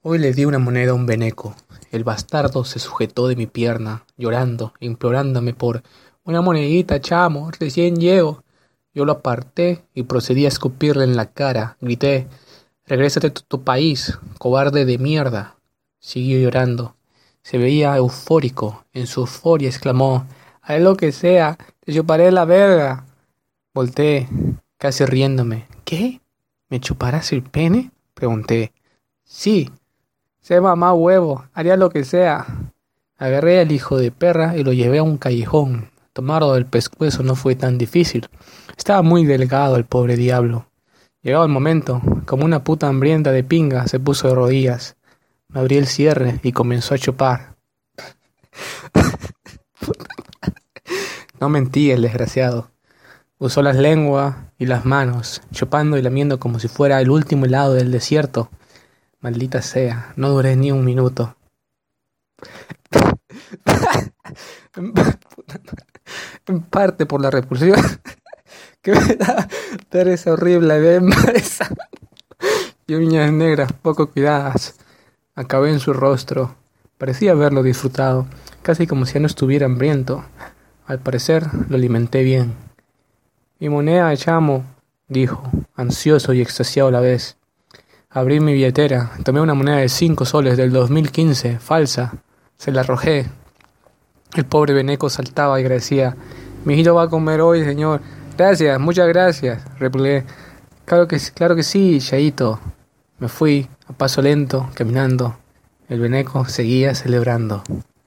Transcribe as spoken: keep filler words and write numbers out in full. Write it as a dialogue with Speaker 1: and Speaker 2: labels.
Speaker 1: Hoy le di una moneda a un veneco. El bastardo se sujetó de mi pierna, llorando, implorándome por una monedita, chamo, recién llego. Yo lo aparté y procedí a escupirle en la cara. Grité: «Regrésate a tu, tu país, cobarde de mierda». Siguió llorando. Se veía eufórico. En su euforia exclamó: «Haré lo que sea, te chuparé la verga». Volté, casi riéndome. «¿Qué? ¿Me chuparás el pene?», pregunté. «Sí, sé mamá huevo, haría lo que sea». Agarré al hijo de perra y lo llevé a un callejón. Tomarlo del pescuezo no fue tan difícil. Estaba muy delgado el pobre diablo. Llegado el momento, como una puta hambrienta de pinga, se puso de rodillas. Me abrí el cierre y comenzó a chupar. No mentí el desgraciado. Usó las lenguas y las manos, chupando y lamiendo como si fuera el último helado del desierto. Maldita sea, no duré ni un minuto. En parte por la repulsión que me da ver esa horrible bemba esa y uñas negras poco cuidadas. Acabé en su rostro. Parecía haberlo disfrutado, casi como si ya no estuviera hambriento. Al parecer lo alimenté bien. «Mi moneda, chamo», dijo, ansioso y extasiado a la vez. Abrí mi billetera, tomé una moneda de cinco soles del dos mil quince, falsa. Se la arrojé. El pobre veneco saltaba y agradecía. «Mi hijito va a comer hoy, señor». «Gracias, muchas gracias», repliqué. «Claro que, claro que sí, Chaito». Me fui, a paso lento, caminando. El veneco seguía celebrando.